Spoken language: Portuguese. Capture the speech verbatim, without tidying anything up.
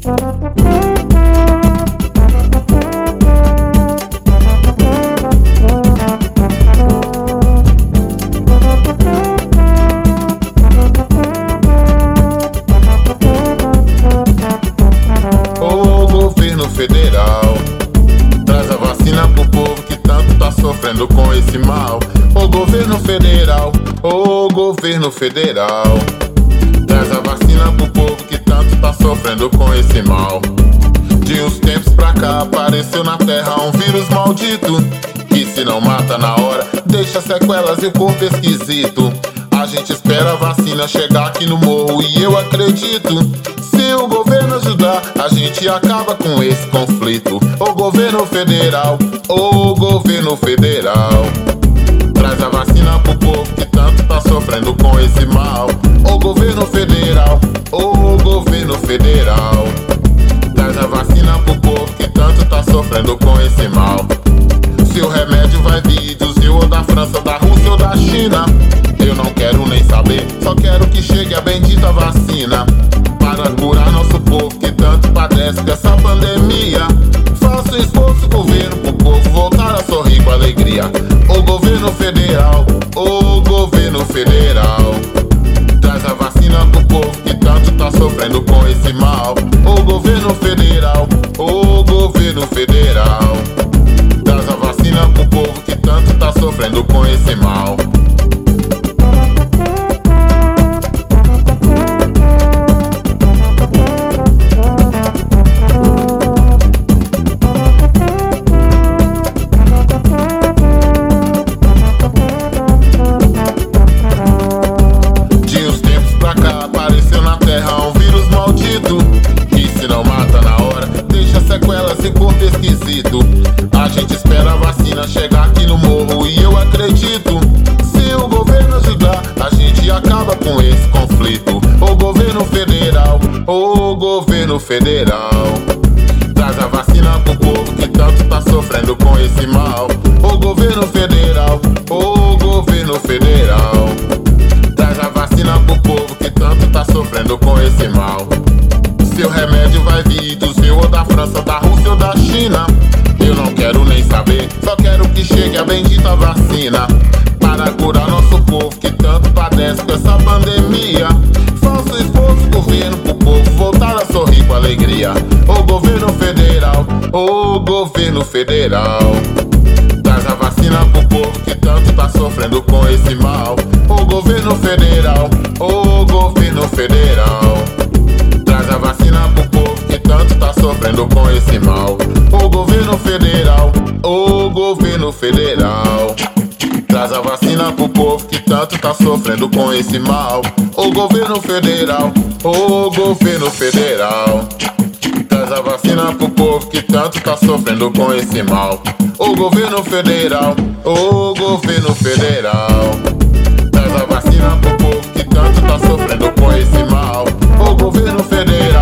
Federal, traz a vacina pro povo que tanto tá sofrendo com esse mal. Ô governo federal, ô governo federal, traz a vacina pro povo que tanto tá sofrendo com esse mal. De uns tempos pra cá apareceu na terra um vírus maldito, que se não mata na hora, deixa sequelas e o corpo esquisito. A gente espera a vacina chegar aqui no morro e eu acredito, se o governo ajudar, a gente acaba com esse conflito. O governo federal, o governo federal, traz a vacina pro povo que tanto tá sofrendo com esse mal. O governo federal, o governo federal, traz a vacina pro povo que tanto tá sofrendo com esse mal. Se o remédio vai vir do Brasil ou da França, da Rússia ou da China, eu não quero nem saber, só quero que chegue a bendita vacina para curar nosso povo que tanto padece dessa pandemia. Faça um esforço, governo, pro povo voltar a sorrir com alegria. O governo federal, o governo federal, traz a vacina pro povo que tanto tá sofrendo com esse mal. O governo federal, o governo federal, traz a vacina pro povo que tanto tá sofrendo com esse mal. Apareceu na terra um vírus maldito, que se não mata na hora, deixa sequelas e corpo esquisito. A gente espera a vacina chegar aqui no morro e eu acredito, se o governo ajudar, a gente acaba com esse conflito. O governo federal, o governo federal, traz a vacina pro povo que tanto tá sofrendo com esse mal. O governo federal, o governo federal, traz a vacina pro povo que tanto tá sofrendo com esse mal. Se o remédio vai vir do Brasil ou da França, da Rússia ou da China, eu não quero nem saber, só quero que chegue a bendita vacina para curar nosso povo que tanto padece com essa pandemia. Faça um esforço, governo, pro povo voltar a sorrir com alegria. O governo federal, o governo federal, traz a vacina pro povo que tanto tá sofrendo com esse mal. O governo federal, o governo federal, traz a vacina pro povo que tanto tá sofrendo com esse mal. O governo federal, o governo federal, traz a vacina pro povo que tanto tá sofrendo com esse mal. O governo federal, o governo federal, traz a vacina pro povo que tanto tá sofrendo com esse mal. O governo federal, o governo federal, traz a vacina pro povo que tanto tá sofrendo com esse mal. O governo federal.